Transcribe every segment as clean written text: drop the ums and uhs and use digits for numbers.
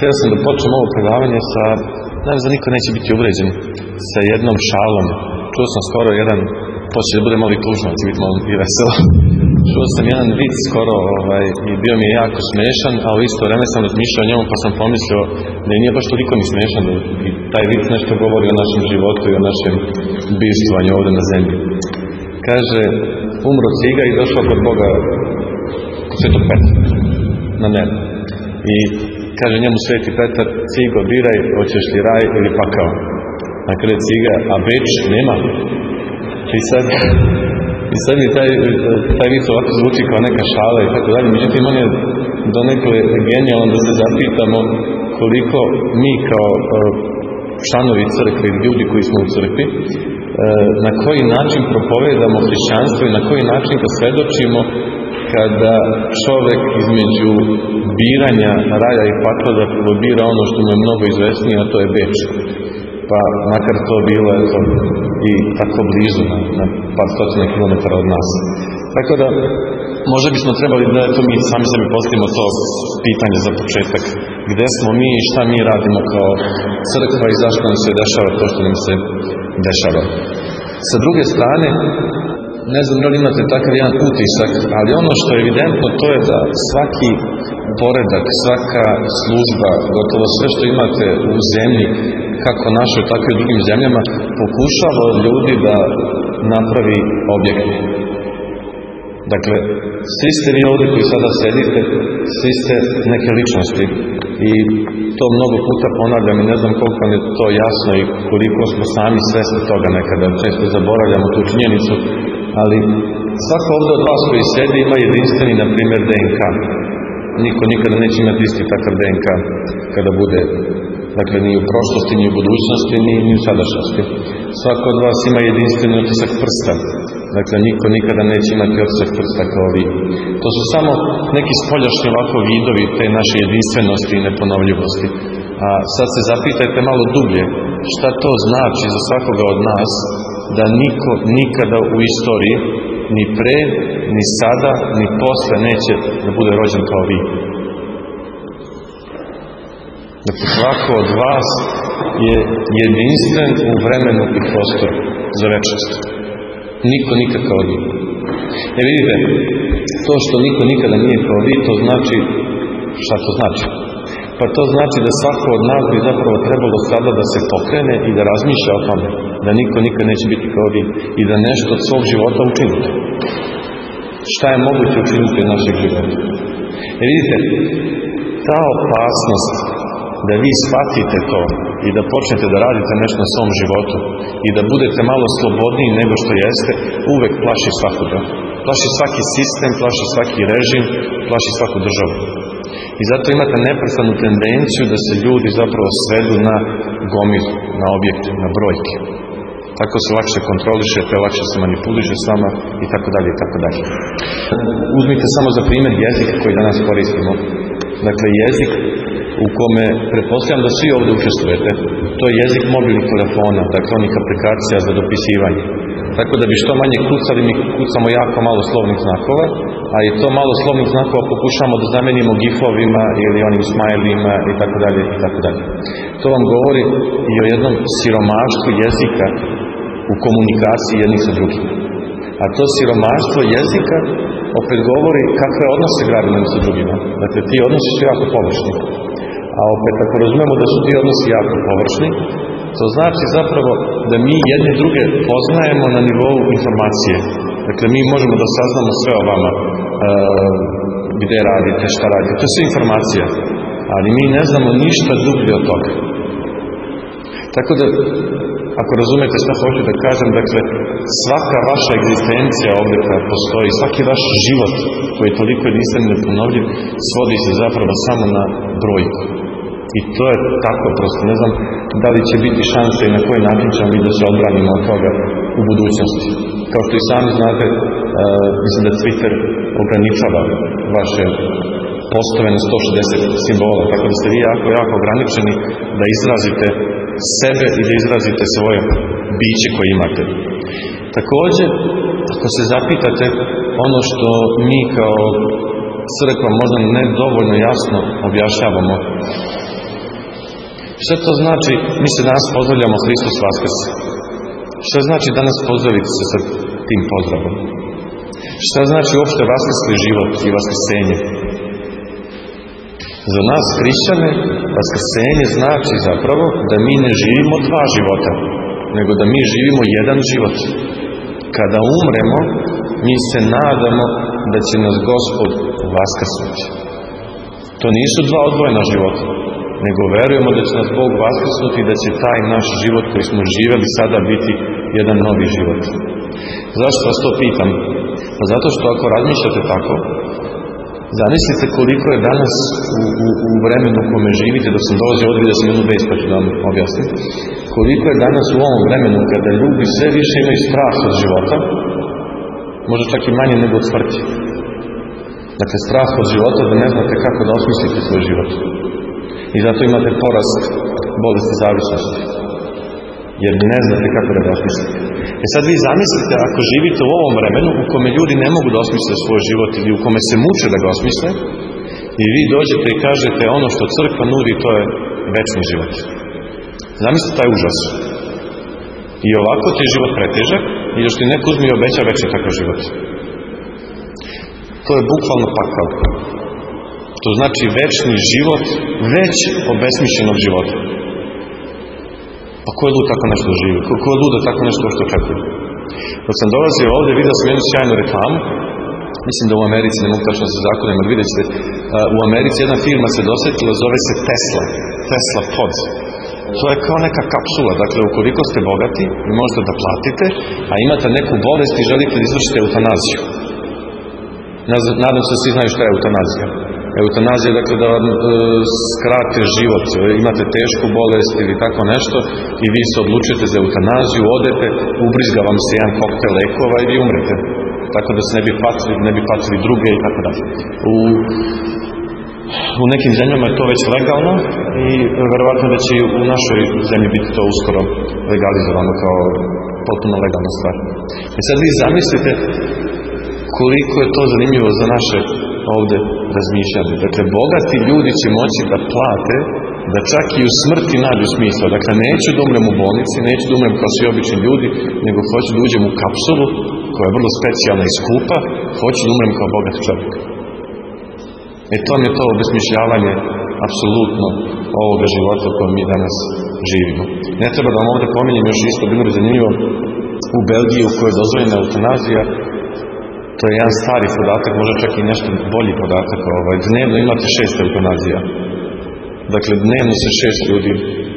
htio sam da počnem ovo predavanje sa, nadam da niko neće biti uvređen, sa jednom šalom. Čuo sam skoro jedan, to će da bude malo i tužno, će biti malo i veselo. Čuo sam jedan vic skoro i bio mi je jako smešan, a u isto vreme sam razmišljao o njemu pa sam pomislio da nije baš toliko ni smešan, da i taj vic nešto govori o našem životu i o našem bivstvanju ovdje na zemlji. Kaže, umro ciga i došao kod Boga, kod Svetog Petra, na nebo. I kaže njemu Sveti Petar, cigo, biraj, hoćeš li raj ili pakao. A kada je ciga, a Beč nema. I sad mi taj vic ovako zvuči kao neka šala i tako dalje. Međutim, on je donekle genijalan da se zapitamo koliko mi kao članovi crkve ili ljudi koji smo u crkvi, na koji način propovedamo hrišćanstvo i na koji način ga svedočimo kada čovek između biranja raja i pakla zapravo bira ono što mu je mnogo izvesnije, a to je Beč. Pa makar to bilo i tako blizu, na par stotina kilometara od nas. Tako da, možda bismo trebali da to mi sami sebi postavimo to pitanje za početak. Gde smo mi i šta mi radimo kao crkva i zašto nam se dešava to što nam se dešava. Sa druge strane, ne znam da li imate takav jedan utisak, ali ono što je evidentno to je da svaki poredak, svaka služba, gotovo sve što imate u zemlji, kako našoj, tako i u drugim zemljama, pokušava od ljudi da napravi objekt. Dakle, svi ste vi ovdje koji sada sedite, svi ste neke ličnosti. I to mnogo puta ponavljam i ne znam koliko vam je to jasno i koliko smo sami svesni toga nekada. Često zaboravljamo tu činjenicu, ali svako ovdje od vas koji sedi ima jedinstveni, na primjer, DNK. Niko nikada neće imati isti takav DNK kada bude, dakle, ni u prošlosti, ni u budućnosti, ni u sadašnjosti. Svako od vas ima jedinstveni otisak prsta. Dakle, niko nikada neće imati otisak prsta kao vi. To su samo neki spoljašnji ovako vidovi te naše jedinstvenosti i neponovljivosti. A sad se zapitajte malo dublje, šta to znači za svakoga od nas da niko nikada u istoriji, ni pre, ni sada, ni posle neće da bude rođen kao vi. Dakle, svako od vas je jedinstven u vremenu i prostoru za večnost. Niko nikad kao vi. Vidite, to što niko nikada nije kao vi, to znači, šta to znači? Pa to znači da svako od nas bi zapravo trebalo sada da se pokrene i da razmišlja o tome, da niko nikad neće biti kao vi i da nešto od svog života učinite. Šta je moguće učiniti od našeg života? Vidite, ta opasnost da vi shvatite to i da počnete da radite nešto na svom životu i da budete malo slobodniji nego što jeste, uvek plaši svakoga. Plaši svaki sistem, plaši svaki režim, plaši svaku državu. I zato imate neprestanu tendenciju da se ljudi zapravo svedu na gomilu, na objekte, na brojke. Tako se lakše kontrolišete, lakše se manipuliše s vama i tako dalje i tako dalje. Uzmite samo za primjer jezik koji danas koristimo. Dakle, jezik u kome pretpostavljam da svi ovdje učestvujete, to je jezik mobilnih telefona, dakle onih aplikacija za dopisivanje. Tako da bi što manje kucali, mi kucamo jako malo slovnih znakova, a i to malo slovnih znakova pokušamo da zamenimo gifovima ili onim smajlima i tako dalje i tako dalje. To vam govori i o jednom siromaštvu jezika u komunikaciji jednih sa drugim. A to siromaštvo jezika opet govori kakve odnose gradimo sa drugima. Dakle, ti odnosi su jako površni. A opet, ako razumemo da su ti odnosi jako površni, to znači zapravo da mi jedne druge poznajemo na nivou informacije. Dakle, mi možemo da saznamo sve o vama, gde radite, šta radite. To je sve informacija. Ali mi ne znamo ništa dublje od toga. Tako da, ako razumete šta hoću da kažem, dakle, svaka vaša egzistencija ovdje koja postoji, svaki vaš život koji je toliko jedinstven i neponovljiv, svodi se zapravo samo na brojku. I to je tako prosto. Ne znam da li će biti šanse i na koji način ćemo mi da se odbranimo od toga u budućnosti. Kao što i sami znate, mislim da Twitter ograničava vaše postove na 160 simbola, tako da ste vi jako ograničeni da izrazite sebe i da izrazite svoje biće koje imate. Također, ako se zapitate, ono što mi kao crkva možda ne dovoljno jasno objašnjavamo, Šta to znači? Mi se danas pozdravljamo Hristos Vaskrse. Šta znači danas pozdraviti se sa tim pozdravom? Šta znači uopšte vaskrsli život i vaskrsenje? Za nas, hrišćane, vaskrsenje znači zapravo da mi ne živimo dva života, nego da mi živimo jedan život. Kada umremo, mi se nadamo da će nas Gospod vaskrsnuti. To nisu dva odvojena života, nego verujemo da će nas Bog vaskrsnuti i da će taj naš život koji smo živjeli sada biti jedan novi život. Zašto vas to pitam? Pa zato što ako razmišljate tako, zamislite koliko je danas u vremenu u kome živite, dok sam dolazio ovdje da sam jednu vest, pa ću da vam objasnim, koliko je danas u ovom vremenu kada ljudi sve više imaju strah od života, možda čak i manje nego od smrti. Dakle, strah od života da ne znate kako da osmislite svoj život. I zato imate porast bolesti zavisnosti. Jer ne znate kako da ga osmislite. Sad vi zamislite ako živite u ovom vremenu u kome ljudi ne mogu da osmisle svoj život ili u kome se muče da ga osmisle i vi dođete i kažete ono što crkva nudi to je večni život. Zamislite taj užas. I ovako ti je život pretežak i još ti neko uzme i obeća večni takav život. To je bukvalno pakao. To znači večni život već obesmišljenog života. Pa ko je lud tako nešto živi? Ko je lud da tako nešto što očekuje? Dok sam dolazio ovdje, vidio sam jednu sjajnu reklamu. Mislim da u Americi, ne mogu tačno sa zakonom, jer vidjet ćete, u Americi jedna firma se dosjetila, zove se Tesla. Tesla Pod. To je kao neka kapsula. Dakle, ukoliko ste bogati, vi možete da platite, a imate neku bolest i želite da izvršite eutanaziju. Nadam se da svi znaju šta je eutanazija. Eutanazija je dakle da vam skrate život, imate tešku bolest ili tako nešto i vi se odlučite za eutanaziju, odete, ubrizga vam se jedan koktel lekova i vi umrete. Tako da se ne bi patili druge i tako dalje. U nekim zemljama je to već legalno i verovatno da će i u našoj zemlji biti to uskoro legalizovano kao potpuno legalna stvar. I sad vi zamislite koliko je to zanimljivo za naše ovdje razmišljanje. Dakle, bogati ljudi će moći da plate, da čak i u smrti nađu smisla. Dakle, neću da umrem u bolnici, neću da umrem kao svi obični ljudi, nego hoću da uđem u kapsulu, koja je vrlo specijalna i skupa, hoću da umrem kao bogat čovjek. To mi je to obesmišljavanje apsolutno ovoga života u kojem mi danas živimo. Ne treba da vam ovdje pominjem još isto bilo zanimljivo u Belgiji u kojoj je dozvoljena eutanazija. To je jedan stari podatak, možda čak i nešto bolji podatak. Dnevno imate 6 eutanazija. Dakle, dnevno se 6 ljudi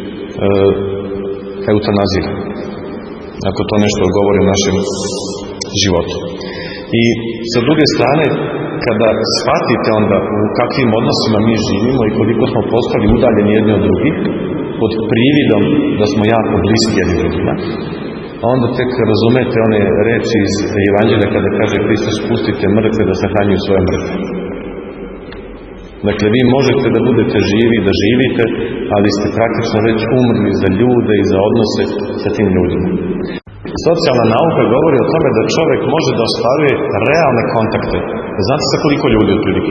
eutanazira. Ako to nešto govori o našem životu. I sa druge strane, kada shvatite onda u kakvim odnosima mi živimo i koliko smo postali udaljeni jedni od drugih, pod prividom da smo jako bliski jedni drugima, onda tek razumete one reči iz Evanđelja kada kaže Hristos pustite mrtve da sahranjuju svoje mrtve. Dakle, vi možete da budete živi, da živite, ali ste praktično već umrli za ljude i za odnose sa tim ljudima. Socijalna nauka govori o tome da čovjek može da ostvaruje realne kontakte. Znate sa koliko ljudi otprilike?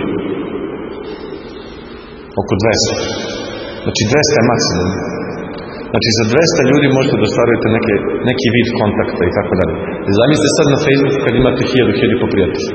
Oko 200. Znači 200 je maksimum. Znači za 200 ljudi možete da ostvarujete neki vid kontakta i tako dalje. Zamislite sad na Facebooku kad imate 1000 prijatelja.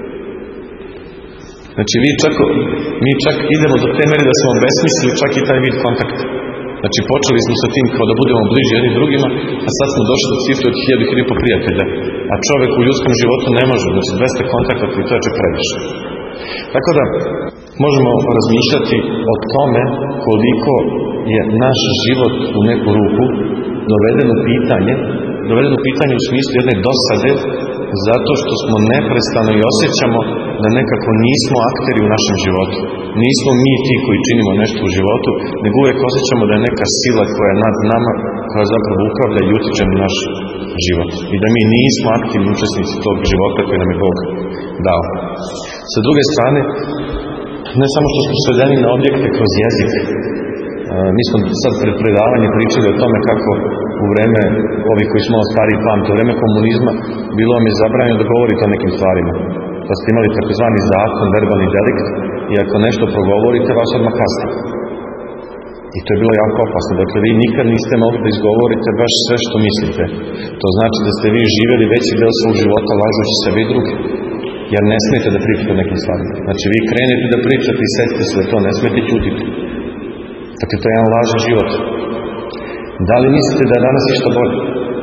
Znači mi čak idemo do te mere da smo obesmislili čak i taj vid kontakta. Znači počeli smo sa tim kao da budemo bliži jedni drugima, a sad smo došli do cifre od 1000 prijatelja. A čovjek u ljudskom životu ne može, znači 200 kontakata i to je čak previše. Tako da možemo razmišljati o tome koliko je naš život u neku ruku doveden u pitanje u smislu jedne dosade, zato što smo neprestano i osjećamo da nekako nismo akteri u našem životu. Nismo mi ti koji činimo nešto u životu, nego uvijek osjećamo da je neka sila koja je nad nama, koja zapravo upravlja i utječe na naš život. I da mi nismo aktivni učesnici tog života koji nam je Bog dao. Sa druge strane, ne samo što smo svedeni na objekte kroz jezik. Mi smo sad pred predavanje pričali o tome kako u vreme, ovi koji smo stariji pamte, u vreme komunizma, bilo vam je zabranjeno da govorite o nekim stvarima. Pa ste imali takozvani zakon, verbalni delikt, i ako nešto progovorite, vas odmah kazne. I to je bilo jako opasno. Dakle, vi nikad niste mogli da izgovorite baš sve što mislite. To znači da ste vi živjeli veći deo svog života lažući sebe i druge. Jer ne smijete da pričate o nekim stvarima. Znači, vi krenete da pričate i setite se to, ne smijete ćutiti. Dakle, to je jedan lažan život. Da li mislite da je danas išta bolje?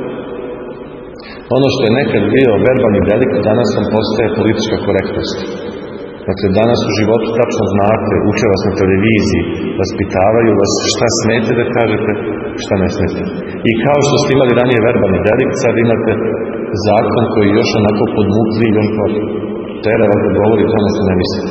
Ono što je nekad bio verbalni delikt, danas vam postaje politička korektnost. Dakle, danas u životu tačno znate, uče vas na televiziji, vaspitavaju vas šta smete da kažete, šta ne smete. I kao što ste imali ranije verbalni delikt, sad imate zakon koji još onako podmukli i još tera vas da govori to ono što ne mislite.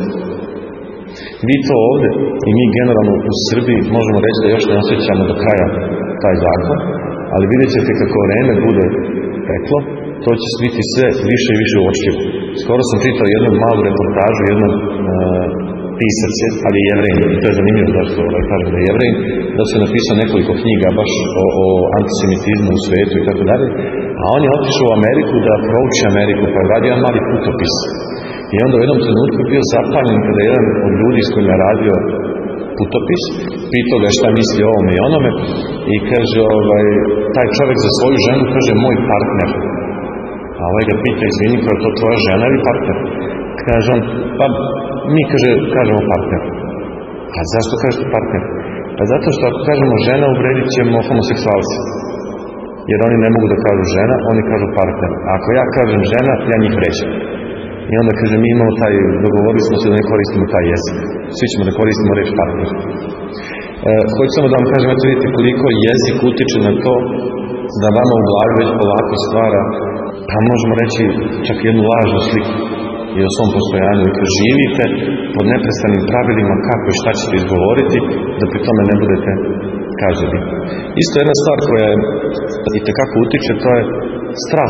Vi to ovde i mi generalno u Srbiji možemo reći da još ne osjećamo do kraja taj zakon, ali vidjet ćete kako vreme bude teklo, to će biti sve više i više uočljivo. Skoro sam čitao jednu malu reportažu, jednom pisac je, ali je Jevrej, i to je zanimljivo zašto kažem da je Jevrej, da se napisao nekoliko knjiga baš o antisemitizmu u svetu i tako dalje, a on je otišao u Ameriku da prouči Ameriku, pa je radio jedan mali putopis. I onda u jednom trenutku bio zapaljen kada je jedan od ljudi s kojim je radio putopis, pitao ga šta misli o ovome i onome i kaže, taj čovjek za svoju ženu kaže moj partner. A ovaj ga pita, izvini, koja je to tvoja žena ili partner? Kaže on, pa mi kažemo partner. A zašto kažete partner? Pa zato što ako kažemo žena, uvredit ćemo homoseksualce. Jer oni ne mogu da kažu žena, oni kažu partner. A ako ja kažem žena, ja njih vređam. I onda kaže, mi imamo dogovorili smo se da ne koristimo taj jezik. Svi ćemo da koristimo reč partner. Hoću samo da vam kažem, eto vidite koliko jezik utiče na to da vama u glavi već polako stvara, pa možemo reći čak jednu lažnu sliku i o svom postojanju. I kad živite pod neprestanim pravilima kako i šta ćete izgovoriti, da pri tome ne budete kažnjeni. Isto jedna stvar koja i tekako utiče, to je strah.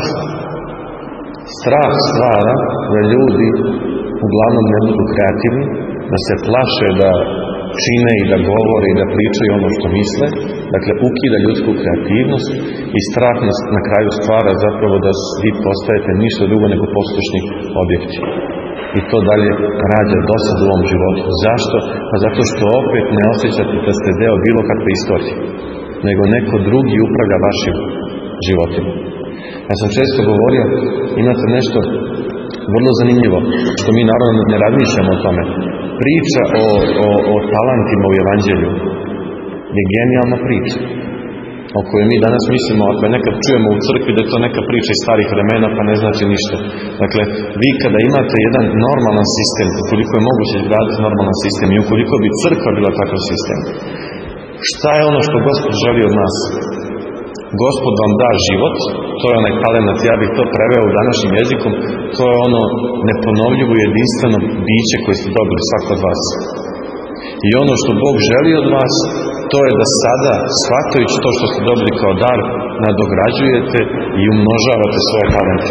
Strah stvara da ljudi uglavnom ne budu kreativni, da se plaše da čine i da govore i da pričaju ono što misle. Dakle, ukida ljudsku kreativnost i strah na kraju stvara zapravo da vi postajete ništa drugo nego poslušni objekti. I to dalje rađa dosad u ovom životu. Zašto? Pa zato što opet ne osjećate da ste deo bilo kakve istorije, nego neko drugi upravlja vašim životima. Ja sam često govorio, imate nešto vrlo zanimljivo, što mi naravno ne razmišljamo o tome. Priča o talentima u Evanđelju je genijalna priča, o kojoj mi danas mislimo, ako je nekad čujemo u crkvi da je to neka priča iz starih vremena, pa ne znači ništa. Dakle, vi kada imate jedan normalan sistem, ukoliko je moguće izgraditi normalan sistem i ukoliko bi crkva bila takav sistem, šta je ono što Gospod želi od nas? Gospod vam da život, to je onaj talenat, ja bih to preveo u današnjim jezikom, to je ono neponovljivo jedinstveno biće koje ste dobili svako od vas. I ono što Bog želi od vas, to je da sada, shvatajući to što ste dobili kao dar, nadograđujete i umnožavate svoje talente.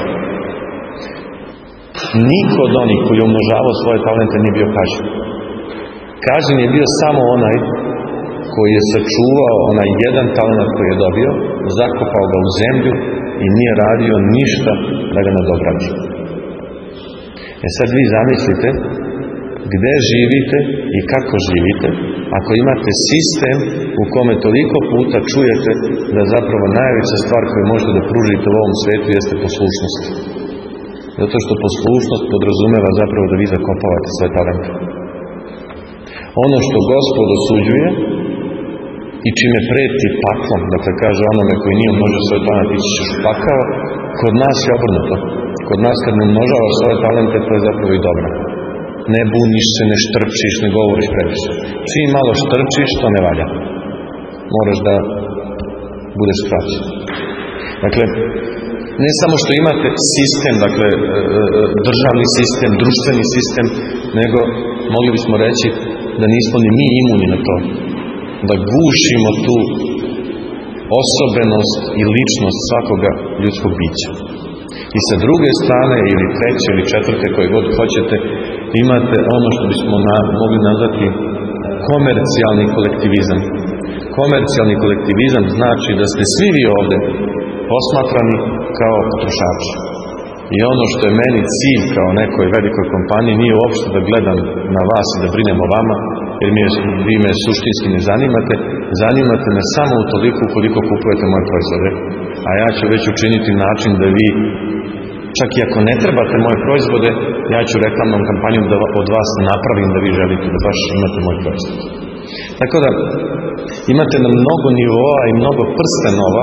Niko od onih koji je umnožavao svoje talente nije bio kažnjen. Kažnjen je bio samo onaj koji je sačuvao onaj jedan talent koji je dobio, zakopao ga u zemlju i nije radio ništa da ga nadograđe. Sad vi zamislite gde živite i kako živite ako imate sistem u kome toliko puta čujete da zapravo najveća stvar koju možete da pružite u ovom svetu jeste poslušnost. Zato što poslušnost podrazumeva zapravo da vi zakopavate svoje talente. Ono što Gospod osuđuje i čime preti paklom, dakle kaže onome koji nije umnožio svoje talente, ići ćeš u pakao, kod nas je obrnuto. Kod nas kad ne umnožavaš svoje talente, to je zapravo i dobro. Ne buniš se, ne štrpčiš, ne govoriš previše. Čim malo štrpčiš, to ne valja. Moraš da budeš skraćen. Dakle, ne samo što imate sistem, dakle, državni sistem, društveni sistem, nego mogli bismo reći da nismo ni mi imuni na to. Da gušimo tu osobenost i ličnost svakoga ljudskog bića. I sa druge strane, ili treće, ili četvrte, koje god hoćete, imate ono što bismo mogli nazvati komercijalni kolektivizam. Komercijalni kolektivizam znači da ste svi vi ovde posmatrani kao potrošači. I ono što je meni cilj kao nekoj velikoj kompaniji nije uopšte da gledam na vas i da brinem o vama, jer vi me suštinski ne zanimate, zanimate me samo utoliko koliko kupujete moje proizvode. A ja ću već učiniti način da vi, čak i ako ne trebate moje proizvode, ja ću reklamnom kampanjom da od vas napravim da vi želite da baš imate moj proizvod. Tako da imate na mnogo nivoa i mnogo prstenova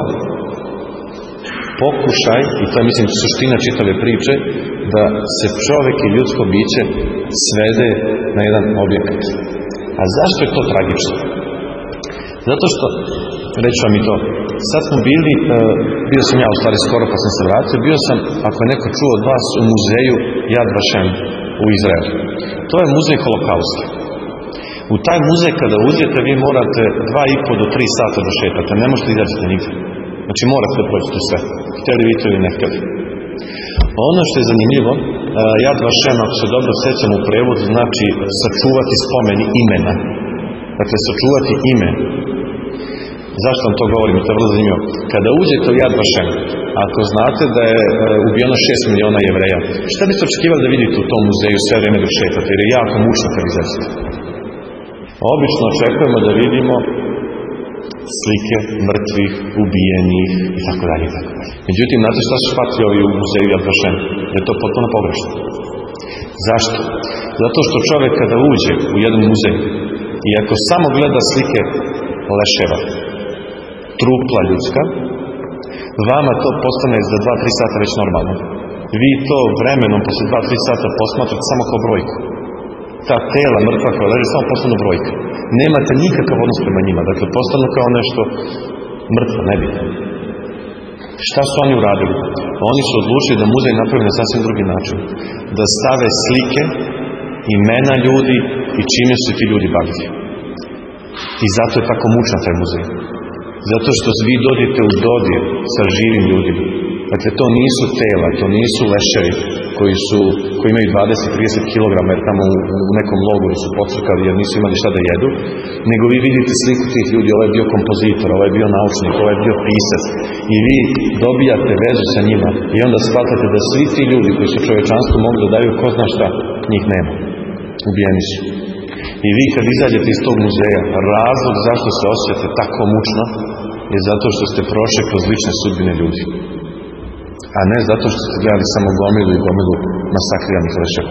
pokušaj, i to je mislim suština čitave priče, da se čovjek i ljudsko biće svede na jedan objekat. A zašto je to tragično? Zato što, reći vam i to, sad smo bio sam ja u stvari skoro pa sam se vratio, bio sam, ako je neko čuo od vas, u muzeju Yad Vashem u Izraelu. To je muzej holokausta. U taj muzej kada uđete, vi morate 2,5 do 3 sata da šetate, ne možete izađete nigdje. Znači morate da prođete sve, htjeli vi to ili ne htjeli. Ono što je zanimljivo, Yad Vashem, ako se dobro sjećam u prevodu, znači sačuvati spomeni imena. Dakle, sačuvati ime. Zašto vam to govorim? To je vrlo zanimljivo. Kada uđete u Yad Vashem, ako znate da je ubijeno 6 miliona Jevreja, šta biste očekivali da vidite u tom muzeju sve vrijeme dok šetate? Jer je jako mučno kad izađete. Obično očekujemo da vidimo slike mrtvih, ubijenih i tako dalje. Međutim, znate šta su shvatili ovi u muzeju Yad Vashem? Da je to potpuno pogrešno. Zašto? Zato što čovjek kada uđe u jedan muzej i ako samo gleda slike leševa, trupla ljudska, vama to postane za 2-3 sata već normalno. Vi to vremenom posle 2-3 sata posmatrate samo kao brojku. Ta tela mrtva koja leže samo postanu brojka. Nemate nikakav odnos prema njima. Dakle, postanu kao nešto mrtvo, nebitno. Šta su oni uradili? Oni su odlučili da muzej napravi na sasvim drugi način. Da stave slike, imena ljudi i čime su ti ljudi bavili. I zato je tako mučan taj muzej. Zato što vi dođete u dodir sa živim ljudima. Dakle, to nisu tela, to nisu leševi koji imaju 20-30 kg jer tamo u nekom logoru su pocrkali jer nisu imali šta da jedu, nego vi vidite sliku tih ljudi, ovaj je bio kompozitor, ovaj je bio naučnik, ovaj je bio pisac i vi dobijate vezu sa njima i onda shvatate da svi ti ljudi koji su čovječanstvu mogli da daju ko zna šta, njih nema. Ubijeni su. I vi kad izađete iz tog muzeja, razlog zašto se osjećate tako mučno je zato što ste prošli kroz lične sudbine ljudi. A ne zato što ste gledali samo gomilu i gomilu masakriranih leševa.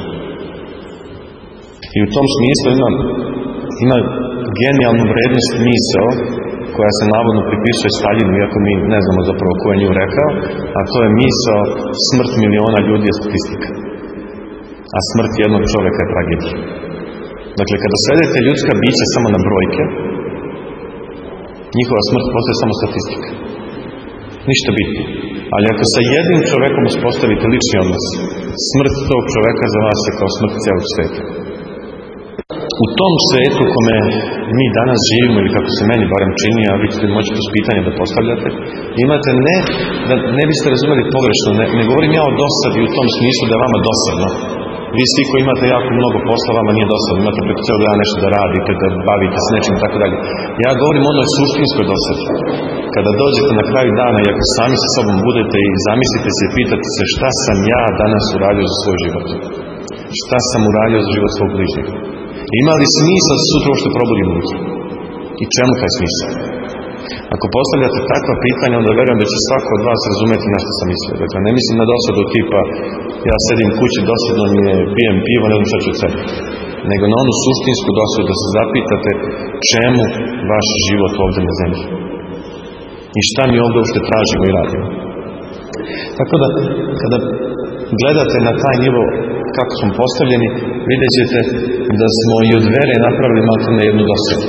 I u tom smislu ima genijalnu vrednost misao koja se navodno pripisuje Staljinu, iako mi ne znamo zapravo ko je nju rekao, a to je misao smrt miliona ljudi je statistika. A smrt jednog čovjeka je tragedija. Dakle, kada svedete ljudska bića samo na brojke, njihova smrt postaje samo statistika. Ništa bitno. Ali ako sa jednim čovjekom uspostavite lični odnos, smrt tog čovjeka za vas je kao smrt cijelog svijeta. U tom svijetu kome mi danas živimo, ili kako se meni barem čini, a vi ćete moći to pitanje da postavljate, imate da ne biste razumeli pogrešno, ne govorim ja o dosadi u tom smislu da je vama dosadno. Vi svi koji imate jako mnogo posla, vama nije dosadno, imate preko cijelo dana nešto da radite, da bavite s nečim i tako dalje. Ja govorim ono o suštinskoj dosadi. Kada dođete na kraju dana i ako sami sa sobom budete i zamislite se i pitate se šta sam ja danas uradio za svoj život. Šta sam uradio za život svog bližnjega. Ima li smisla da sutra uopšte probudim ujutro? I čemu taj smisla? Ako postavljate takva pitanja, onda verujem da će svako od vas razumeti na što sam mislio. Dakle, ne mislim na dosadu tipa ja sedim kući, dosadno mi je, pijem pivo, ne znam šta ću od sebe. Nego na onu suštinsku dosadu da se zapitate čemu vaš život ovdje na zemlji. I šta mi ovdje uopšte tražimo i radimo. Tako da, kada gledate na taj nivo kako smo postavljeni, vidjet ćete da smo i od vere napravili maltene jednu dosadu.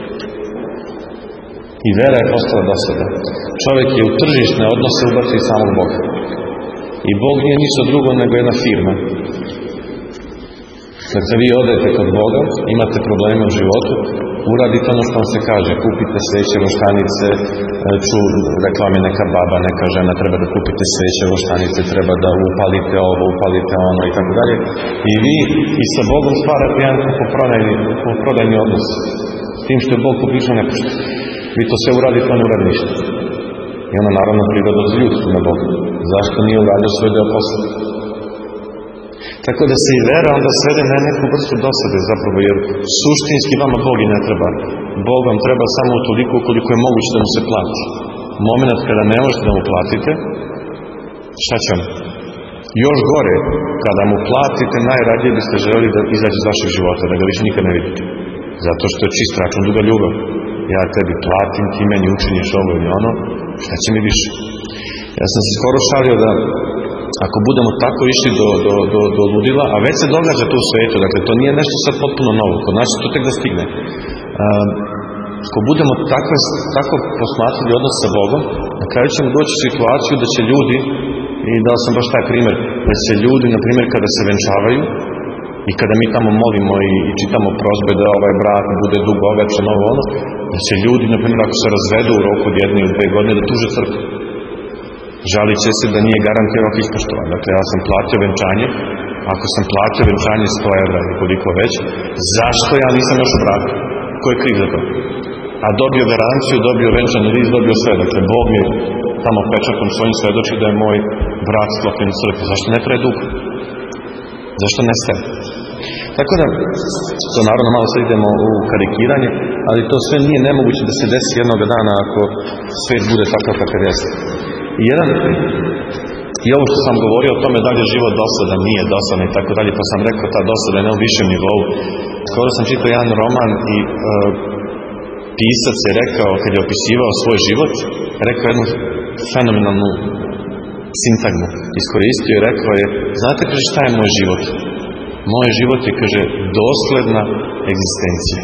I vera je postala dosada. Čovjek je u tržišne odnose ubacio samog Boga. I Bog nije ništa drugo nego jedna firma. Dakle, vi odete kod Boga, imate probleme u životu, uradite ono što vam se kaže, kupite sveće, roštanice, reklame neka baba, neka žena, treba da kupite sveće, roštanice, treba da upalite ovo, upalite ono i tako dalje. I vi i sa Bogom stvarate jedan kupoprodajni odnos. Tim što je Bog poprično nepošten. Vi to sve uradite, on ne uradi ništa. I ono naravno priroda zljuti na Boga. Zašto nije uradio svoj deo posla? Tako da se i vera onda svede na neku vrstu dosade zapravo, jer suštinski vama Bog i ne treba. Bog vam treba samo toliko koliko je moguće da mu se plati. Moment kada ne možete da mu platite, šta će vam? Još gore, kada mu platite, najradije biste želeli da izađe iz vašeg života, da ga više nikad ne vidite. Zato što je čist račun duga ljubav. Ja tebi platim, ti meni učiniš ovo ili ono, šta će mi više? Ja sam se skoro šalio da ako budemo tako išli do ludila, a već se događa to u svetu, dakle to nije nešto sad potpuno novo, kod nas to tek da stigne. Ako budemo tako posmatrali odnos sa Bogom, na kraju ćemo doći u situaciju da će ljudi, i dao sam baš taj primjer, da će ljudi, na primjer, kada se venčavaju i kada mi tamo molimo i čitamo prosbe da ovaj brak bude dugovečan, ovo ono, da će ljudi, na primjer, ako se razvedu u roku od 1 ili 2 godine, da tuže crkvu. Žalit će se da nije garantirano ispoštovan. Dakle, ja sam platio venčanje, ako sam platio venčanje 100 evra ili koliko već, zašto ja nisam još u braku? Ko je kriv za to? A dobio garanciju, dobio venčani list, dobio sve. Dakle, Bog mi tamo pečatom svojim svedoči da je moj brak sklopljen u crkvi. Zašto ne traje dugo? Zašto ne sve? Tako da, to naravno malo sad idemo u karikiranje, ali to sve nije nemoguće da se desi jednog dana ako svijet bude takav kakav jeste. I ovo što sam govorio o tome da li je život dosadan, nije dosadan i tako dalje, pa sam rekao ta dosada je na višem nivou. Skoro sam čitao jedan roman i pisac je rekao, kad je opisivao svoj život, rekao jednu fenomenalnu sintagmu. Iskoristio i rekao je, znate, kaže, šta je moj život? Moj život je, kaže, dosledna egzistencija.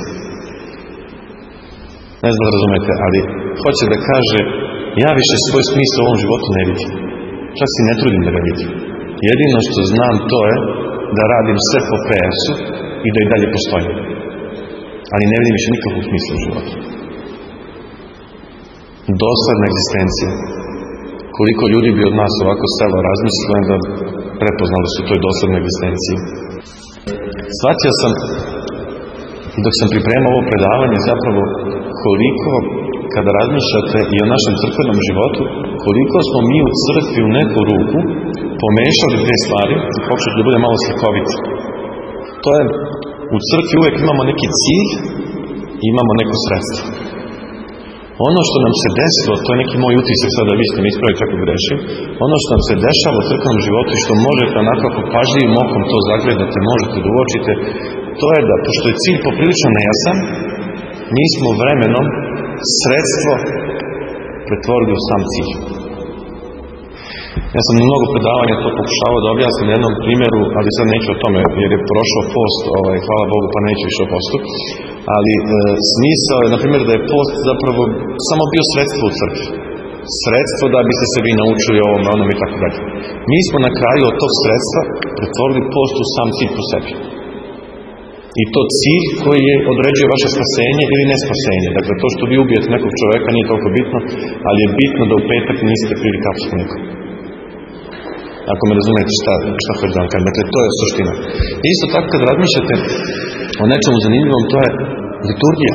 Ne znam da razumete, ali hoće da kaže, ja više svoj smisao u ovom životu ne vidim. Čak si ne trudim da ga vidim. Jedino što znam to je da radim sve po PS-u i da i dalje postojim. Ali ne vidim više nikakvog smisla u životu. Dosledna egzistencija. Koliko ljudi bi od nas ovako selo razmislilo da prepoznali su toj doslednoj egzistenciji. Shvatio sam, dok sam pripremao ovo predavanje, zapravo koliko, kada razmišljate i o našem crkvenom životu, koliko smo mi u crkvi u neku ruku pomešali 2 stvari, pokušati da bude malo slikovit. To je, u crkvi uvijek imamo neki cilj i imamo neko sredstvo. Ono što nam se desilo, to je neki moj utisak, sada vi ste mi ispraviti ako grešim, ono što nam se dešava u crkvenom životu i što možete onako pažljivim okom to zagledate, možete da uočite, to je da, pošto je cilj poprilično nejasan, mi smo vremenom sredstvo pretvorili u sam cilj. Ja sam na mnogo predavanja to pokušavao da objasnim na jednom primjeru, ali sad neću o tome, jer je prošao post, hvala Bogu, pa neću više o postu. Ali smisao je, na primjer, da je post zapravo samo bio sredstvo u crkvi. Sredstvo da biste se vi naučili ovome, onom i tako dalje. Mi smo na kraju od tog sredstva pretvorili post u sam cilj po sebi. I to cilj koji je određuje vaše spasenje ili nespasenje. Dakle, to što vi ubijete nekog čoveka nije toliko bitno, ali je bitno da u petak niste pili kafu s mlijekom. Ako me razumete šta hoću da vam kažem. Dakle, to je suština. I isto tako kad razmišljate o nečemu zanimljivom, to je liturgija.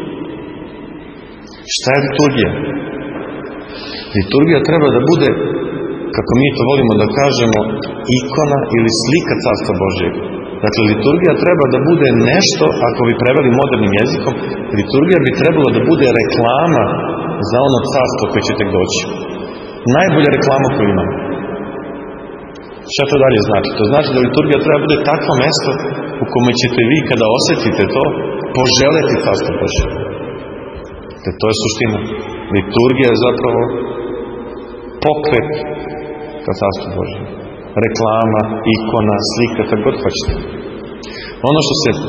Šta je liturgija? Liturgija treba da bude, kako mi to volimo da kažemo, ikona ili slika Carstva Božjeg. Dakle, liturgija treba da bude nešto, ako bi preveli modernim jezikom, liturgija bi trebalo da bude reklama za ono carstvo koje će tek doći. Najbolja reklama koju imamo. Šta to dalje znači? To znači da liturgija treba da bude takvo mesto u kome ćete vi, kada osjetite to, poželeti Carstvo Božje. To je suština. Liturgija je zapravo pokret ka Carstvu Božjem. Reklama, ikona, slika, tako god hoćete. Ono što se,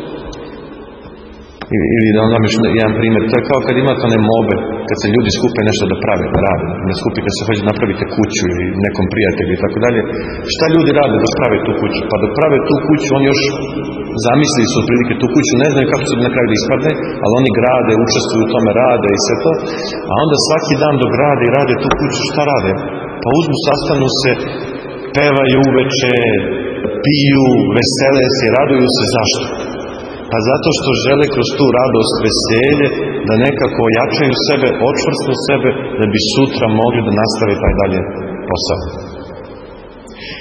ili da vam dam još jedan primjer, to je kao kad imate one mobe, kad se ljudi skupe nešto da prave, da rade, ne skupite se, hoćete napravite kuću ili nekom prijatelju i tako dalje. Šta ljudi rade da prave tu kuću? Pa da prave tu kuću, oni još zamislili su otprilike tu kuću, ne znaju kako će na kraju da ispadne, ali oni grade, učestvuju u tome, rade i sve to. A onda svaki dan dok rade i rade tu kuću, šta rade? Pa uzmu, sastanu se, pevaju uveče, piju, vesele se, raduju se. Zašto? Pa zato što žele kroz tu radost, veselje, da nekako ojačaju sebe, očvrstnu sebe, da bi sutra mogli da nastave taj dalje posao.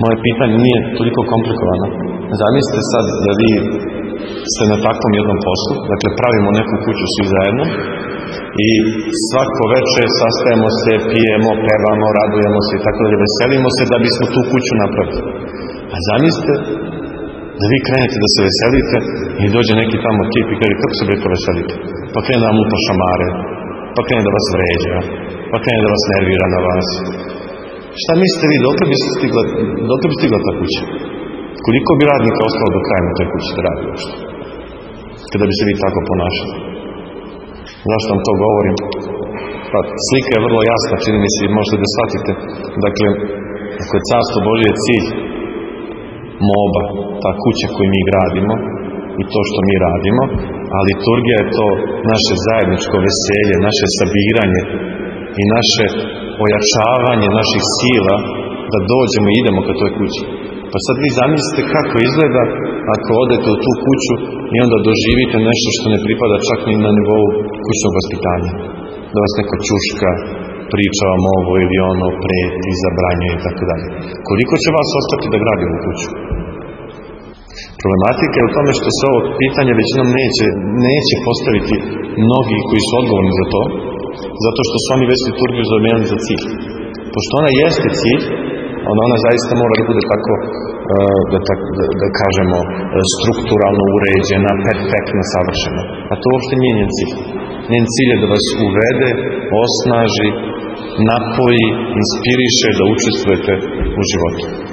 Moje pitanje nije toliko komplikovano. Zamislite sad da vi ste na takvom jednom poslu, dakle pravimo neku kuću svi zajedno i svako večer sastajemo se, pijemo, pevamo, radujemo se i tako dalje, veselimo se da bismo tu kuću napravili. A zamislite da vi krenete da se veselite i dođe neki tamo tip i kaže kako se bre to veselite? Pa krene da vam lupa šamare, pa krene da vas vređa, pa krene da vas nervira na vas. Šta mislite vi, dokle bi stigla ta kuća? Koliko bi radnika ostalo do kraja na toj kući da radi uopšte? Kada bi se vi tako ponašali. Zašto vam to govorim? Pa slika je vrlo jasna, čini mi se i možete da shvatite. Dakle, ako je Carstvo Božje cilj, moba, ta kuća koju mi gradimo i to što mi radimo, a liturgija je to naše zajedničko veselje, naše sabiranje i naše ojačavanje naših sila da dođemo i idemo ka toj kući. Pa sad vi zamislite kako izgleda ako odete u tu kuću i onda doživite nešto što ne pripada čak ni na nivou kućnog vaspitanja. Da vas neko ćuška, priča vam ovo ili ono, preti, zabranjuje i tako dalje. Koliko će vas ostati da gradi ovu kuću? Problematika je u tome što se ovo pitanje većinom neće postaviti mnogi koji su odgovorni za to, zato što su oni već liturgiju zamijenili za cilj. Pošto ona jeste cilj, ona zaista mora da bude tako, da kažemo, strukturalno uređena, perfektno savršena. A to uopšte nije njen cilj. Njen cilj je da vas uvede, osnaži, napoji, inspiriše da učestvujete u životu.